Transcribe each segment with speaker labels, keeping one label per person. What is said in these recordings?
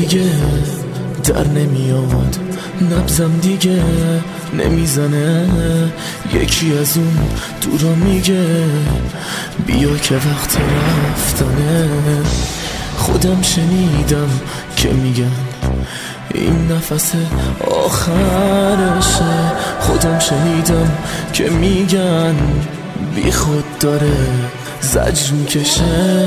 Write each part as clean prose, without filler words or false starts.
Speaker 1: دیگه در نمیاد، نبضم دیگه نمیزنه. یکی از اون دورا میگه بیا که وقت رفتنه. خودم شنیدم که میگن این نفس آخرشه. خودم شنیدم که میگن بی خود داره زجر میکشه.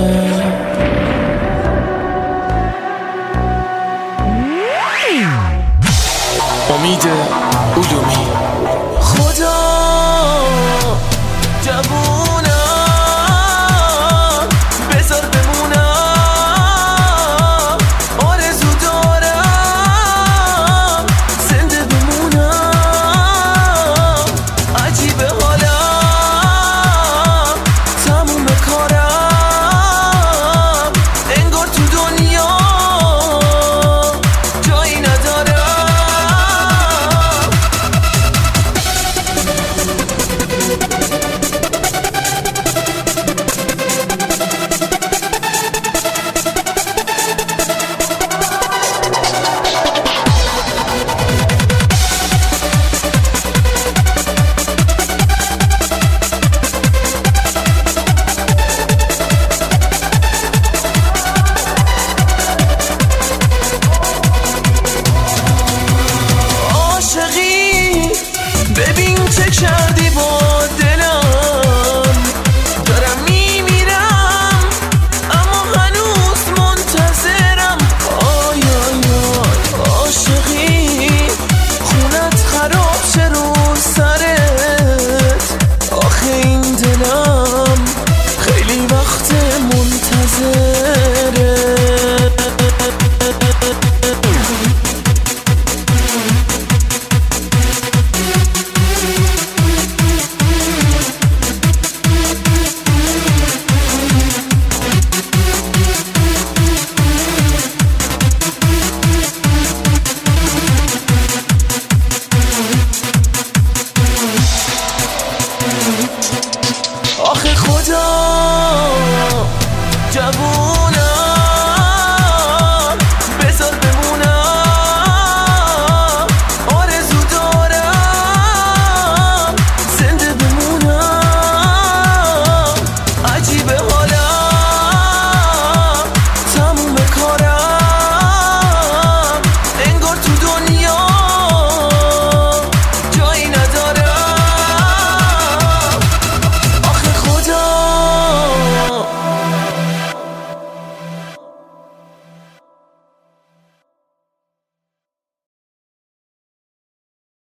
Speaker 1: امید علومی. خدا جوونم بذار بمونم، آرزو دارم زنده بمونم. عجیبه حالم تموم کارم، انگار تو دنیا جایی ندارم. ببین چه کردی با دلم، دارم میمیرم اما هنوز منتظرم. آی آی آی عاشقی خونت خراب شه رو سرت. آخه این دلم خیلی وقت منتظره. آخه خدا